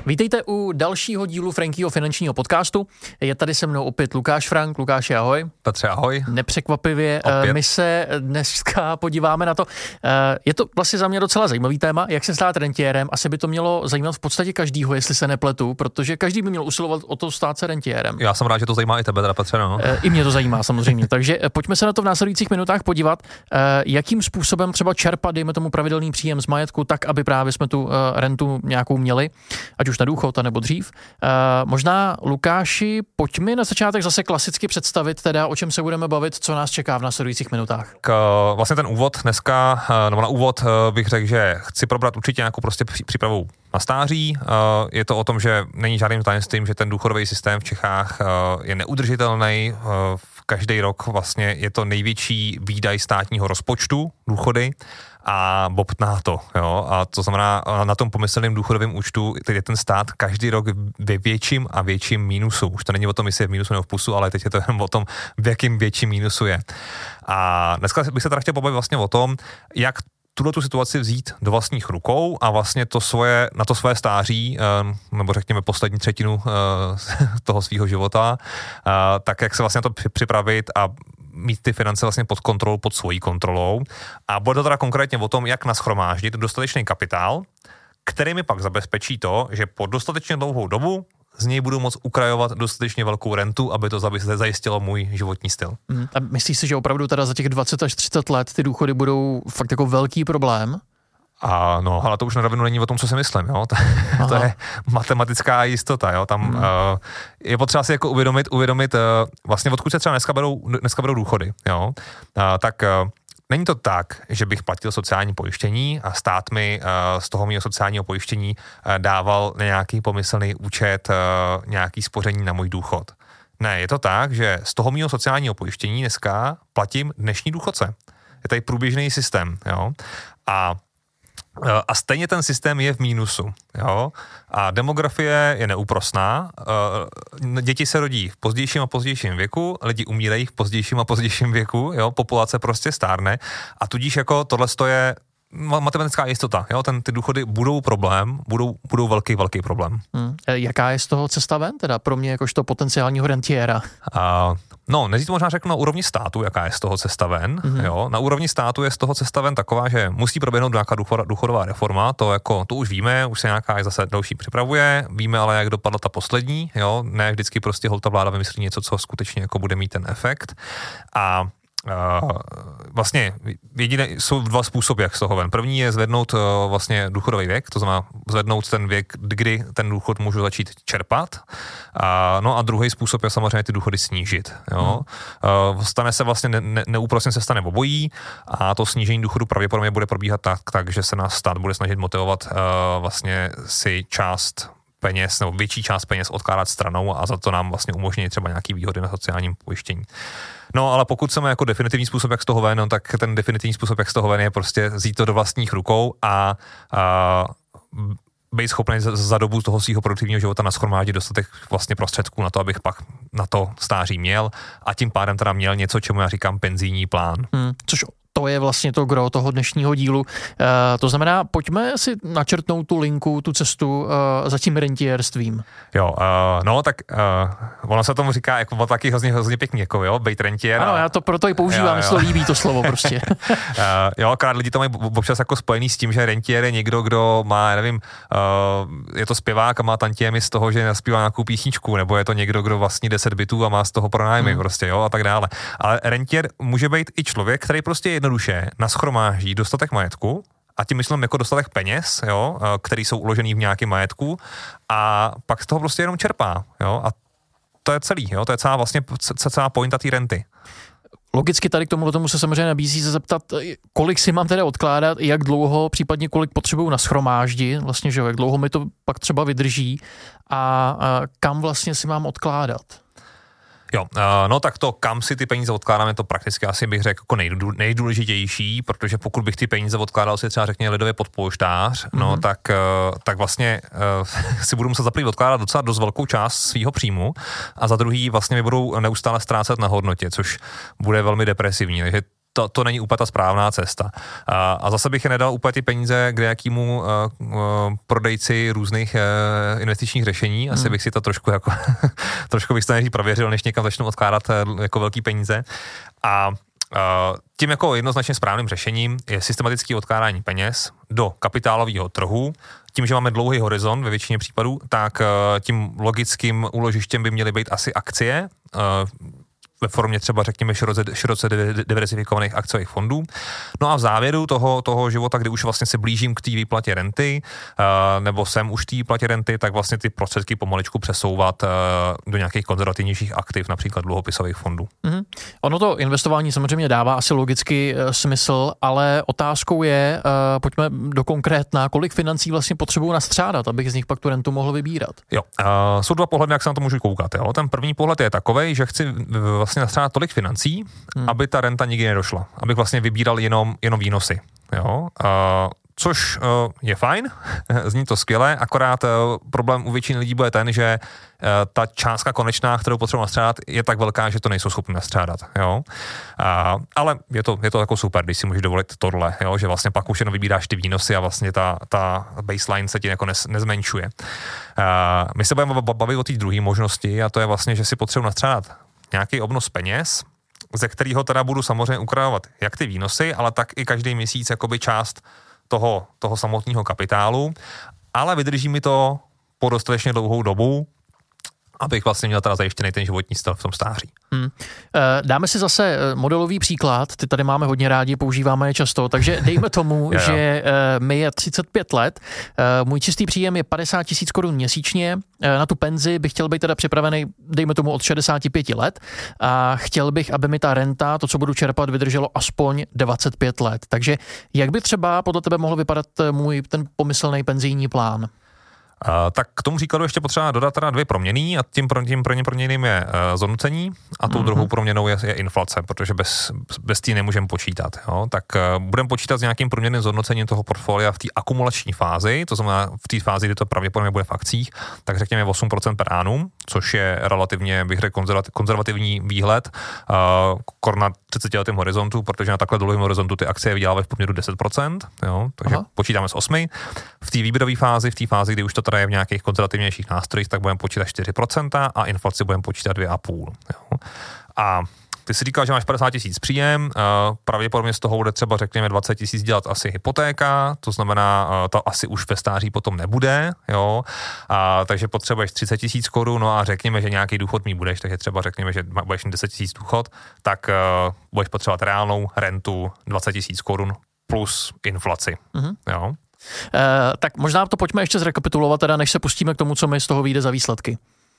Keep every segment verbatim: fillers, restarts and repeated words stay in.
Vítejte u dalšího dílu Frankyho finančního podcastu. Je tady se mnou opět Lukáš Frank. Lukáši, ahoj. Petře, ahoj. Nepřekvapivě, opět. My se dneska podíváme na to. Je to vlastně za mě docela zajímavý téma, jak se stát rentiérem. Asi by to mělo zajímat v podstatě každýho, jestli se nepletu, protože každý by měl usilovat o to stát se rentiérem. Já jsem rád, že to zajímá i tebe, teda Petře, no. I mě to zajímá samozřejmě. Takže pojďme se na to v následujících minutách podívat, jakým způsobem třeba čerpat, dejme tomu pravidelný příjem z majetku, tak aby právě jsme tu rentu nějakou měli, ať už na důchod, nebo dřív. Uh, možná, Lukáši, pojď mi na začátek zase klasicky představit, teda o čem se budeme bavit, co nás čeká v následujících minutách. K, vlastně ten úvod dneska, nebo na úvod bych řekl, že chci probrat určitě nějakou prostě přípravu na stáří. Je to o tom, že není žádným tajemstvím, že ten důchodový systém v Čechách je neudržitelný. Každý rok vlastně je to největší výdaj státního rozpočtu, důchody, a bobtná to, jo, a to znamená, na tom pomyslném důchodovém účtu teď je ten stát každý rok ve větším a větším mínusu. Už to není o tom, jestli je v mínusu nebo v plusu, ale teď je to jenom o tom, v jakým větším mínusu je. A dneska bych se teda chtěl pobavit vlastně o tom, jak tuto tu situaci vzít do vlastních rukou a vlastně to svoje, na to svoje stáří, nebo řekněme poslední třetinu toho svého života, tak jak se vlastně na to připravit a mít ty finance vlastně pod kontrolou, pod svojí kontrolou. A bude to teda konkrétně o tom, jak nashromáždit dostatečný kapitál, který mi pak zabezpečí to, že po dostatečně dlouhou dobu z něj budu moct ukrajovat dostatečně velkou rentu, aby to zajistilo můj životní styl. Hmm. A myslíš si, že opravdu teda za těch dvacet až třicet let ty důchody budou fakt jako velký problém? A no, ale to už na rovinu není o tom, co si myslím, jo. To, to je matematická jistota, jo. Tam hmm. uh, je potřeba si jako uvědomit, uvědomit uh, vlastně odkud se třeba dneska berou, dneska berou důchody, jo. Uh, tak uh, není to tak, že bych platil sociální pojištění a stát mi uh, z toho mého sociálního pojištění uh, dával na nějaký pomyslný účet, uh, nějaký spoření na můj důchod. Ne, je to tak, že z toho mého sociálního pojištění dneska platím dnešní důchodce. Je tady průběžný systém, jo. A A stejně ten systém je v mínusu, jo. A demografie je neúprosná. Děti se rodí v pozdějším a pozdějším věku, lidi umírají v pozdějším a pozdějším věku, jo. Populace prostě stárne a tudíž jako tohle je matematická jistota, jo. Ten, ty důchody budou problém, budou, budou velký, velký problém. Hmm. Jaká je z toho cesta ven teda pro mě jakožto potenciálního rentiéra? A No, nejdřív to možná řeknu na úrovni státu, jaká je z toho cesta ven. Mm-hmm. Jo? Na úrovni státu je z toho cesta ven taková, že musí proběhnout nějaká důchodová reforma, to jako to už víme, už se nějaká zase další připravuje, víme ale, jak dopadla ta poslední, jo? Ne vždycky prostě holta vláda vymyslí něco, co skutečně jako bude mít ten efekt. A Uh, vlastně jediné, jsou dva způsoby, jak z toho ven. První je zvednout uh, vlastně důchodový věk, to znamená zvednout ten věk, kdy ten důchod můžu začít čerpat. Uh, no a druhý způsob je samozřejmě ty důchody snížit. Jo? Hmm. Uh, stane se vlastně, ne, ne, neúprosně se stane obojí a to snížení důchodu pravděpodobně bude probíhat tak, tak že se nás stát bude snažit motivovat uh, vlastně si část peněz nebo větší část peněz odkládat stranou a za to nám vlastně umožní třeba nějaký výhody na sociálním pojištění. No, ale pokud chceme jako definitivní způsob, jak z toho ven, no, tak ten definitivní způsob, jak z toho ven, je prostě vzít to do vlastních rukou a, a být schopný za, za dobu toho svého produktivního života nashromáždit dostatek vlastně prostředků na to, abych pak na to stáří měl a tím pádem teda měl něco, čemu já říkám penzijní plán. Hmm, což to je vlastně to gro toho dnešního dílu. E, to znamená, pojďme si načrtnout tu linku, tu cestu e, za tím rentiérstvím. Jo, uh, no tak uh, ono se tomu říká jako taky hrozně, hrozně pěkný, jako jo, bejt rentiér. Ano, já to proto i používám, jestli to líbí to slovo prostě. uh, jo, akorát lidi to mají občas jako spojený s tím, že rentiér je někdo, kdo má, nevím, uh, je to zpěvák a má tantiemy z toho, že naspívá nějakou písničku, nebo je to někdo, kdo vlastní deset bytů a má z toho pronájmy, hmm. prostě, jo, a tak dále. Ale rentiér může být i člověk, který prostě jednoduše nashromáždí dostatek majetku, a tím myslím jako dostatek peněz, jo, který jsou uložený v nějakém majetku a pak z toho prostě jenom čerpá, jo, a to je celý, jo, to je celá vlastně celá pointa té renty. Logicky tady k tomu, tomu se samozřejmě nabízí se zeptat, kolik si mám teda odkládat, jak dlouho, případně kolik potřebuju nashromáždit, vlastně, že jak dlouho mi to pak třeba vydrží a, a kam vlastně si mám odkládat. Jo, no tak to, kam si ty peníze odkládám, je to prakticky asi bych řekl jako nejdůležitější, protože pokud bych ty peníze odkládal si třeba řekněme lidově pod polštář, mm-hmm. no tak, tak vlastně si budu muset za první odkládat docela dost velkou část svýho příjmu a za druhý vlastně mi budou neustále ztrácet na hodnotě, což bude velmi depresivní, takže to, to není úplně ta správná cesta. A, a zase bych je nedal úplně ty peníze k jakýmu uh, uh, prodejci různých uh, investičních řešení. Asi hmm. bych si to trošku jako trošku bych to nejdřív prověřil, než někam začnu odkládat uh, jako velký peníze. A uh, tím jako jednoznačně správným řešením je systematické odkládání peněz do kapitálového trhu. Tím, že máme dlouhý horizont ve většině případů, tak uh, tím logickým úložištěm by měly být asi akcie, uh, ve formě třeba, řekněme, široce, široce diverzifikovaných akciových fondů. No a v závěru toho, toho života, kdy už vlastně se blížím k té výplatě renty, uh, nebo jsem už té výplatě renty, tak vlastně ty prostředky pomaličku přesouvat uh, do nějakých konzervativnějších aktiv, například dluhopisových fondů. Mm-hmm. Ono to investování samozřejmě dává asi logicky uh, smysl, ale otázkou je, uh, pojďme do konkrétna, kolik financí vlastně potřebuji nastřádat, abych z nich pak tu rentu mohl vybírat. Jo, uh, jsou dva pohledy, jak se na to můžu koukat. Jo? Ten první pohled je takovej, že chci vlastně nastřádat tolik financí, hmm. aby ta renta nikdy nedošla. Abych vlastně vybíral jenom, jenom výnosy. Jo? Uh, což uh, je fajn, zní to skvěle, akorát uh, problém u většiny lidí bude ten, že uh, ta částka konečná, kterou potřebuji nastřádat, je tak velká, že to nejsou schopni nastřádat. Jo? Uh, ale je to, je to jako super, když si můžeš dovolit tohle, jo? Že vlastně pak už jenom vybíráš ty výnosy a vlastně ta, ta baseline se ti jako nez, nezmenšuje. Uh, my se budeme bavit o té druhé možnosti a to je vlastně, že si potřebuji nastřádat nějaký obnos peněz, ze kterého teda budu samozřejmě ukrávat jak ty výnosy, ale tak i každý měsíc jakoby část toho, toho samotného kapitálu, ale vydrží mi to po dostatečně dlouhou dobu, abych vlastně měl teda zajištěný ten životní styl v tom stáří. Hmm. Dáme si zase modelový příklad, ty tady máme hodně rádi, používáme je často, takže dejme tomu, jo, jo. že mi je třicet pět let, můj čistý příjem je padesát tisíc korun měsíčně, na tu penzi bych chtěl být teda připravený, dejme tomu od šedesát pět let a chtěl bych, aby mi ta renta, to, co budu čerpat, vydrželo aspoň dvacet pět let. Takže jak by třeba podle tebe mohl vypadat můj ten pomyslný penzijní plán? Uh, tak k tomu příkladu ještě potřeba dodat teda dvě proměnný a tím, pro, tím prvním proměnným je uh, zhodnocení a tou mm-hmm. druhou proměnou je, je inflace, protože bez, bez té nemůžeme počítat. Jo? Tak uh, budeme počítat s nějakým průměrným zhodnocením toho portfolia v té akumulační fázi, to znamená v té fázi, kdy to pravděpodobně bude v akcích, tak řekněme osm procent per annum, což je relativně, bych řekl, konzervativní výhled, uh, kor na třicetiletém horizontu, protože na takhle dlouhém horizontu ty akcie vydělávají v poměru deset procent, jo? Takže Aha. počítáme s osmi. V té výběrové fázi, v té fázi, kdy už to je v nějakých konzervativnějších nástrojích, tak budeme počítat čtyři procenta a inflaci budeme počítat dvě celá pět. A ty si říkal, že máš padesát tisíc příjem, pravděpodobně z toho bude třeba, řekněme, dvacet tisíc dělat asi hypotéka, to znamená, to asi už ve stáří potom nebude, jo, a, takže potřebuješ třicet tisíc korun, no a řekněme, že nějaký důchod mít budeš, takže třeba řekněme, že budeš mít deset tisíc důchod, tak uh, budeš potřebovat reálnou rentu dvacet tisíc korun plus inflaci, mm-hmm. jo. Uh, tak možná to pojďme ještě zrekapitulovat, teda, než se pustíme k tomu, co mi z toho vyjde za výsledky.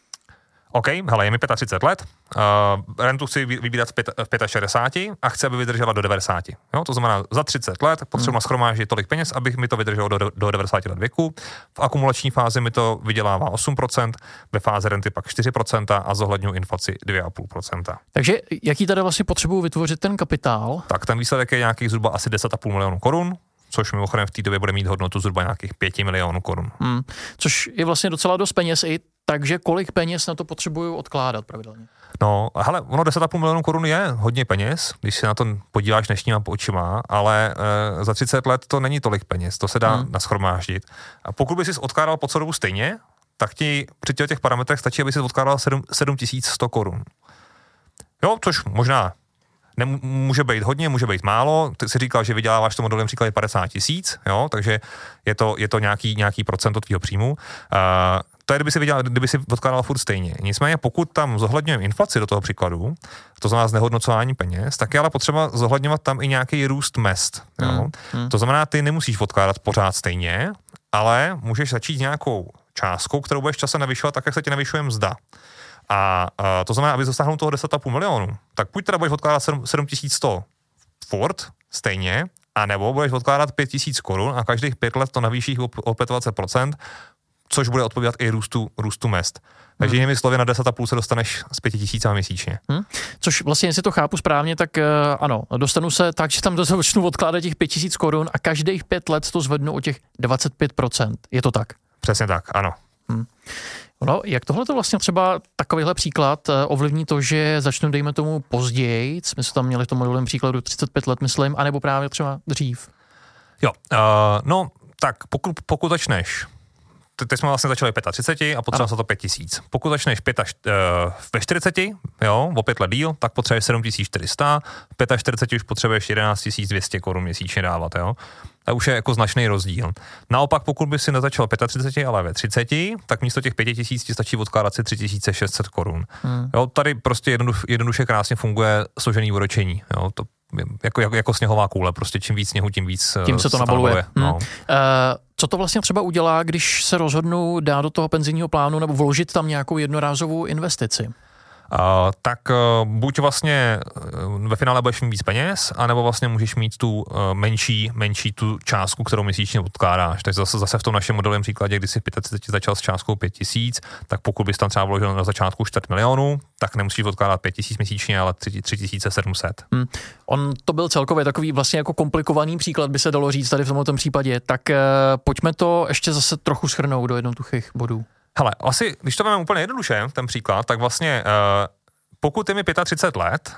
OK, hele, je mi třicet pět let, uh, rentu chci vybírat v šedesát pět a chci, aby vydržela do devadesát. Jo? To znamená, za třicet let potřebuji hmm. shromáždit tolik peněz, abych mi to vydrželo do, do devadesát let věku. V akumulační fázi mi to vydělává osm procent, ve fázi renty pak čtyři procenta a zohledňuji inflaci dvě celá pět procenta. Takže jaký tady vlastně potřebuji vytvořit ten kapitál? Tak ten výsledek je nějakých zhruba asi deset celá pět milionů korun, což mimochodem v té době bude mít hodnotu zhruba nějakých pět milionů korun. Hmm. Což je vlastně docela dost peněz i, takže kolik peněz na to potřebuju odkládat pravidelně? No, hele, ono deset celá pět milionů korun je hodně peněz, když se na to podíváš dnešníma očima, ale e, za třicet let to není tolik peněz, to se dá hmm. nashromáždit. A pokud by si odkládal po celou dobu stejně, tak ti při těch parametrech stačí, aby si odkládal sedm tisíc sto korun. Jo, což možná může být hodně, může být málo. Ty jsi říkal, že vyděláváš v tom modelem příkladě padesát tisíc, jo, takže je to, je to nějaký, nějaký procent od tvýho příjmu. Uh, to je, kdyby si, vydělal, kdyby si odkládal furt stejně. Nicméně, pokud tam zohledňujeme inflaci do toho příkladu, to znamená znehodnocování peněz, tak je ale potřeba zohledňovat tam i nějaký růst mezd. Jo. Hmm, hmm. To znamená, ty nemusíš odkládat pořád stejně, ale můžeš začít nějakou částkou, kterou budeš časem navyšovat, tak jak se ti navyšuje mzda. A, a to znamená, aby dosáhnul toho deset celá pět milionů, tak buď teda budeš odkládat sedm tisíc sto furt stejně, anebo budeš odkládat pět tisíc korun a každých pět let to navýšíš o dvacet pět, což bude odpovídat i růstu, růstu mezd. Takže jinými slovy, na deset celá pět se dostaneš z pět tisíc měsíčně. Hmm. Což vlastně, jestli to chápu správně, tak uh, ano, dostanu se tak, že tam začnu odkládat těch pět tisíc korun a každých pět let to zvednu o těch dvacet pět procent. Je to tak? Přesně tak, ano. Hmm. No, jak tohle to vlastně třeba takovýhle příklad ovlivní to, že začnu, dejme tomu, později, my jsme tam měli v tom modelovém příkladu třicet pět let, myslím, anebo právě třeba dřív? Jo, uh, no, tak pokud, pokud začneš, teď jsme vlastně začali třicet pět a potřeba se to pět tisíc. Pokud začneš pět až, uh, ve čtyřiceti, jo, o pět let díl, tak potřebuješ sedm tisíc čtyři sta, v čtyřiceti pěti už potřebuješ jedenáct tisíc dvě stě korun měsíčně dávat, jo. A už je jako značný rozdíl. Naopak, pokud by si nezačal třicet pět, ale ve třiceti, tak místo těch pět tisíc ti stačí odkládat si tři tisíce šest set korun. Hmm. Jo, tady prostě jednoduše, jednoduše krásně funguje složený úročení, jo, to Jako, jako, jako sněhová koule, prostě čím víc sněhu, tím víc tím se to nabaluje. nabaluje. No. Hmm. Uh, co to vlastně třeba udělá, když se rozhodnu dát do toho penzijního plánu nebo vložit tam nějakou jednorázovou investici? Uh, tak uh, buď vlastně uh, ve finále budeš mít víc peněz, anebo vlastně můžeš mít tu uh, menší, menší tu částku, kterou měsíčně odkládáš. Takže zase, zase v tom našem modelovém příkladě, kdy jsi v třiceti pěti začal s částkou pět tisíc, tak pokud bys tam třeba vložil na začátku čtvrt milionu, tak nemusíš odkládat pět tisíc měsíčně, ale tři tisíce sedm set. Hmm. On to byl celkově takový vlastně jako komplikovaný příklad, by se dalo říct tady v tomto případě. Tak uh, pojďme to ještě zase trochu shrnout do jednoduchých bodů. Hele, asi, když to máme úplně jednoduše, ten příklad, tak vlastně uh, pokud je mi třicet pět let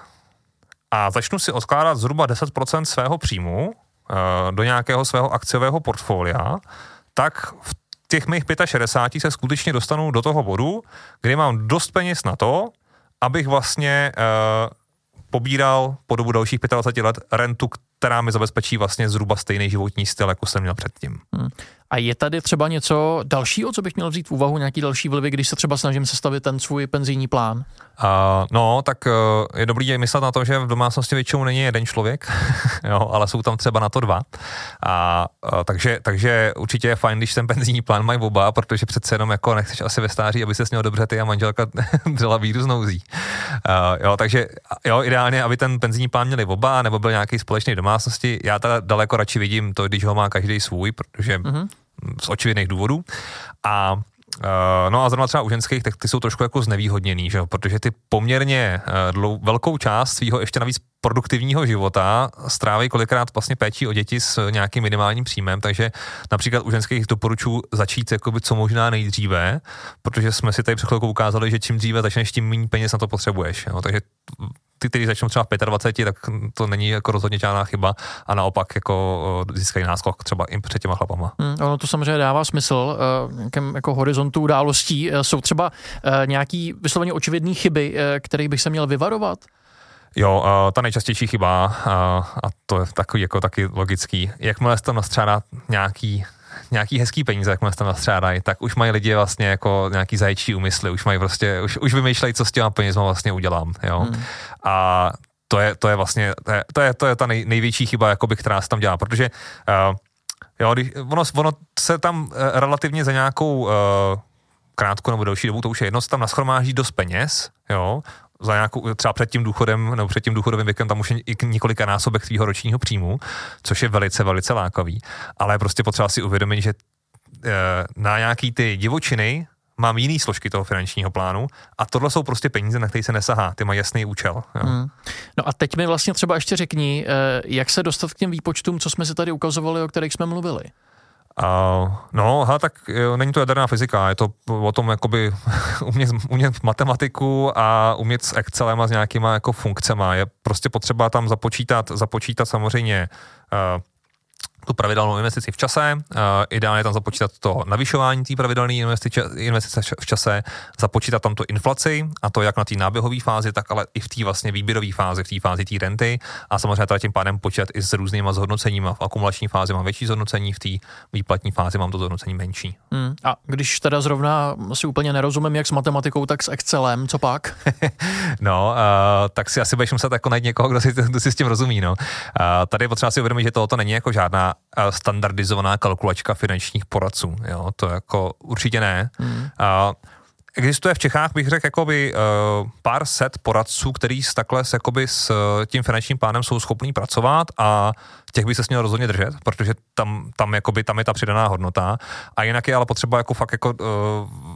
a začnu si odkládat zhruba deset procent svého příjmu uh, do nějakého svého akciového portfolia, tak v těch mých šedesáti pěti se skutečně dostanu do toho bodu, kdy mám dost peněz na to, abych vlastně uh, pobíral po dobu dalších dvaceti pěti let rentu, která mi zabezpečí vlastně zhruba stejný životní styl, jako jsem měl předtím. Hmm. A je tady třeba něco dalšího, co bych měl vzít v úvahu, nějaký další vlivy, když se třeba snažím sestavit ten svůj penzijní plán? Uh, no, tak uh, je dobrý myslet na to, že v domácnosti většinou není jeden člověk, jo, ale jsou tam třeba na to dva. A, uh, takže, takže určitě je fajn, když ten penzijní plán mají oba, protože přece jenom jako nechceš asi ve stáří, aby se směl dobře ty a manželka dřela víru z nouzí. Uh, jo, takže jo, ideálně, aby ten penzijní plán měli oba, nebo byl nějaký společný domácnosti. Já teda daleko radši vidím to, když ho má každý svůj, protože mm-hmm. z očividných důvodů. A uh, no a zrovna třeba u ženských, tak ty jsou trošku jako znevýhodněný, že jo? Protože ty poměrně uh, dlou, velkou část svýho ještě navíc produktivního života stráví kolikrát vlastně péčí o děti s nějakým minimálním příjmem, takže například u ženských doporučuji začít jakoby co možná nejdříve, protože jsme si tady před chvilkou ukázali, že čím dříve začneš, tím méně peněz na to potřebuješ. Jo? Takže ty, kteří začnou třeba v dvaceti pěti, tak to není jako rozhodně žádná chyba a naopak jako získají náskok třeba i před těma chlapama. Hmm, ono to samozřejmě dává smysl, uh, nějakém jako horizontu událostí. Uh, jsou třeba uh, nějaký vysloveně očividný chyby, uh, kterých bych se měl vyvarovat? Jo, uh, ta nejčastější chyba, uh, a to je takový jako taky logický, jakmile se tam nastřádá nějaký nějaký hezký peníze, jakmile se tam nastřádají, tak už mají lidi vlastně jako nějaký zaječí úmysly, už mají prostě, už, už vymýšlejí, co s těma penězma vlastně udělám, jo. Hmm. A to je, to je vlastně, to je, to je, to je ta nej, největší chyba, jakoby, která se tam dělá, protože uh, jo, když, ono, ono se tam uh, relativně za nějakou uh, krátkou nebo delší dobu, to už je jedno, se tam nashromáždí dost peněz, jo, za nějakou, třeba před tím důchodem nebo před tím důchodovým věkem tam už je i několika násobek svého ročního příjmu, což je velice, velice lákavý. Ale prostě potřeba si uvědomit, že e, na nějaký ty divočiny mám jiný složky toho finančního plánu a tohle jsou prostě peníze, na které se nesahá, ty mají jasný účel. Jo. Hmm. No a teď mi vlastně třeba ještě řekni, jak se dostat k těm výpočtům, co jsme si tady ukazovali, o kterých jsme mluvili. Uh, no, ha, tak jo, není to jaderná fyzika, je to o tom jakoby umět, umět matematiku a umět s Excelem a s nějakýma jako funkcema. Je prostě potřeba tam započítat, započítat samozřejmě uh, tu pravidelnou investici v čase, uh, ideálně tam započítat to navyšování té pravidelné investice, investice v čase, započítat tam tu inflaci a to jak na té náběhové fázi, tak ale i v té vlastně výběrové fázi, v té fázi té renty a samozřejmě teda tím pádem počítat i s různýma zhodnoceníma. V akumulační fázi mám větší zhodnocení, v té výplatní fázi mám to zhodnocení menší. Hmm. A když teda zrovna si úplně nerozumím jak s matematikou, tak s Excelem, co pak? no, uh, tak si asi budeš muset jako najít někoho, kdo si, kdo si s tím rozumí. No. Uh, tady je potřeba si uvědomit, že tohoto není jako žádná standardizovaná kalkulačka finančních poradců. Jo? To jako určitě ne. Hmm. Uh, existuje v Čechách, bych řekl, jakoby, uh, pár set poradců, který s takhle s, jakoby, s uh, tím finančním plánem jsou schopní pracovat a těch by se směl rozhodně držet, protože tam, tam, jakoby, tam je ta přidaná hodnota. A jinak je ale potřeba jako fakt jako, uh,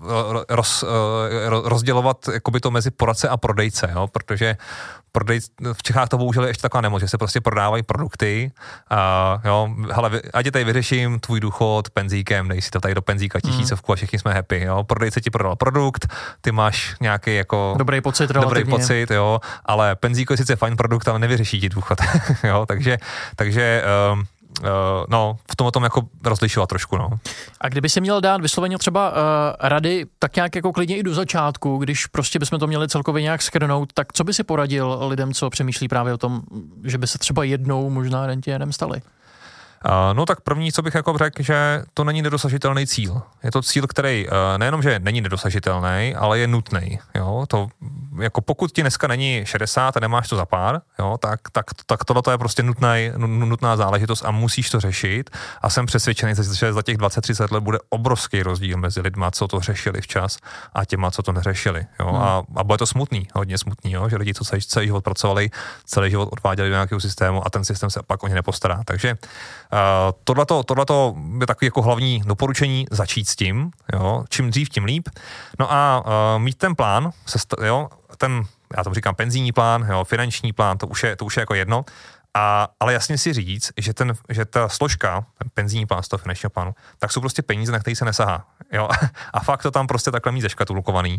roz, rozdělovat jakoby to mezi poradce a prodejce, jo? Protože prodej, v Čechách to bohužel je ještě taková nemoc, že se prostě prodávají produkty a jo, hele, ať je tady vyřeším tvůj důchod penzíkem, dej si to tady do penzíka tisícovku a všichni jsme happy, jo? Prodejce ti prodal produkt, ty máš nějaký jako dobrý pocit, relativně. Dobrý pocit, jo, ale penzíko je sice fajn produkt, ale nevyřeší ti důchod, jo, takže, takže um, Uh, no, v tom o tom jako rozlišovat trošku, no. A kdyby si měl dát vysloveně třeba uh, rady, tak nějak jako klidně i do začátku, když prostě bychom to měli celkově nějak skrnout, tak co by si poradil lidem, co přemýšlí právě o tom, že by se třeba jednou možná rentiérem stali? Uh, no tak první, co bych jako řekl, že to není nedosažitelný cíl. Je to cíl, který uh, nejenom, že není nedosažitelný, ale je nutný. Jo? To, jako pokud ti dneska není šedesát a nemáš to za pár, jo, tak, tak, tak tohle je prostě nutnej, nutná záležitost a musíš to řešit. A jsem přesvědčený, že za těch dvacet třicet let bude obrovský rozdíl mezi lidma, co to řešili včas a těma, co to neřešili. Jo? Hmm. A, a bude to smutný, hodně smutný, jo? Že lidi, co celý, celý život pracovali, celý život odváděli do nějakého systému a ten systém se pak o ně nepostará. Takže Uh, tohleto, tohleto je takový jako hlavní doporučení začít s tím, jo, čím dřív, tím líp. No a uh, mít ten plán, jo, ten, já tomu říkám penzijní plán, jo, finanční plán, to už je, to už je jako jedno, a, ale jasně si říct, že, ten, že ta složka, ten penzijní plán z toho finančního plánu, tak jsou prostě peníze, na který se nesahá. Jo? A fakt to tam prostě takhle mít zeškatulkovaný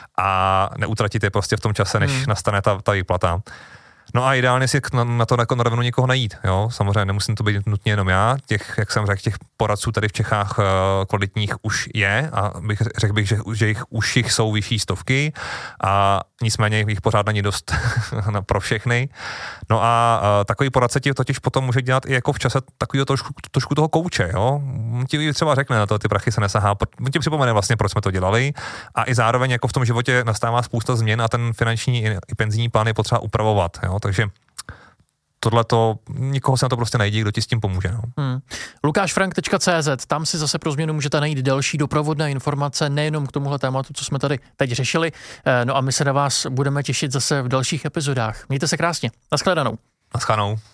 a neutratit je prostě v tom čase, než hmm. nastane ta, ta výplata. No a ideálně si na, na to jako na rovinu někoho najít, jo. Samozřejmě nemusím to být nutně jenom já, těch, jak jsem řekl, těch poradců tady v Čechách uh, kvalitních už je a bych, řekl bych, že, že jich už jich jsou vyšší stovky a nicméně jich pořád není dost pro všechny. No a uh, takový poradce ti totiž potom může dělat i jako v čase takového trošku, trošku toho kouče, jo. Ti třeba řekne na to, ty prachy se nesahá, ti připomene vlastně, proč jsme to dělali a i zároveň jako v tom životě nastává spousta změn a ten finanční i penzijní plán je potřeba upravovat, jo. Takže tohleto, nikoho se na to prostě najde, kdo ti s tím pomůže. No. Hmm. lukášfrank tečka cé zet, tam si zase pro změnu můžete najít další doprovodné informace, nejenom k tomuhle tématu, co jsme tady teď řešili. No a my se na vás budeme těšit zase v dalších epizodách. Mějte se krásně. Naschledanou. Naschledanou.